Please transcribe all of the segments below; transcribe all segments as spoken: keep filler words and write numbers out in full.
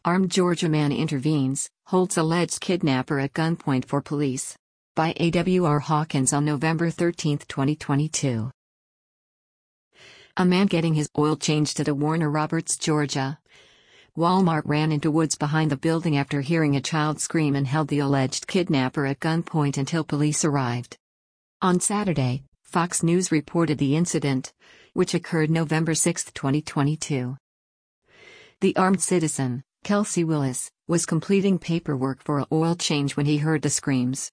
Armed Georgia man intervenes, holds alleged kidnapper at gunpoint for police. By A W R Hawkins on November thirteenth, twenty twenty-two. A man getting his oil changed at a Warner Robins, Georgia Walmart ran into woods behind the building after hearing a child scream and held the alleged kidnapper at gunpoint until police arrived. On Saturday, Fox News reported the incident, which occurred November sixth, twenty twenty-two. The armed citizen, Kelsey Willis, was completing paperwork for a oil change when he heard the screams.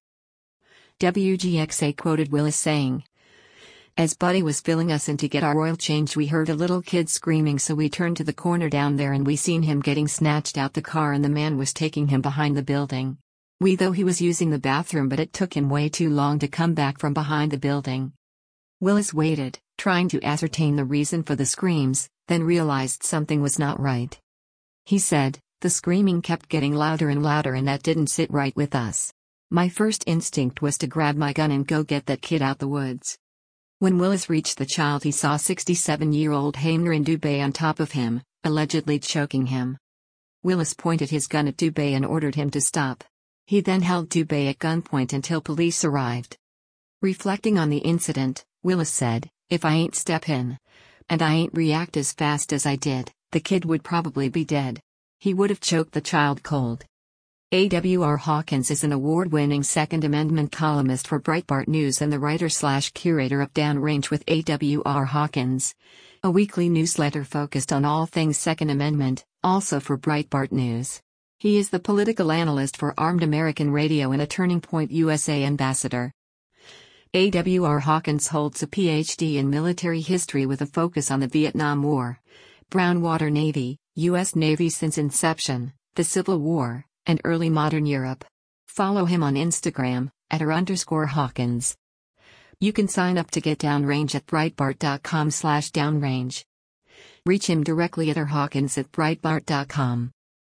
W G X A quoted Willis saying, "As Buddy was filling us in to get our oil changed, we heard a little kid screaming, so we turned to the corner down there and we seen him getting snatched out the car and the man was taking him behind the building. We thought he was using the bathroom, but it took him way too long to come back from behind the building." Willis waited, trying to ascertain the reason for the screams, then realized something was not right. He said, "The screaming kept getting louder and louder and that didn't sit right with us. My first instinct was to grab my gun and go get that kid out the woods." When Willis reached the child, he saw sixty-seven-year-old Hamrin Dubé on top of him, allegedly choking him. Willis pointed his gun at Dubé and ordered him to stop. He then held Dubé at gunpoint until police arrived. Reflecting on the incident, Willis said, "If I ain't step in, and I ain't react as fast as I did, the kid would probably be dead. He would have choked the child cold." A W R Hawkins is an award-winning Second Amendment columnist for Breitbart News and the writer-slash-curator of Downrange with A W R Hawkins, a weekly newsletter focused on all things Second Amendment, also for Breitbart News. He is the political analyst for Armed American Radio and a Turning Point U S A ambassador. A W R Hawkins holds a P H D in military history with a focus on the Vietnam War, Brown Water Navy, U S Navy since inception, the Civil War, and early modern Europe. Follow him on Instagram, at r underscore Hawkins. You can sign up to get Downrange at breitbart dot com slash downrange. Reach him directly at r hawkins at breitbart dot com.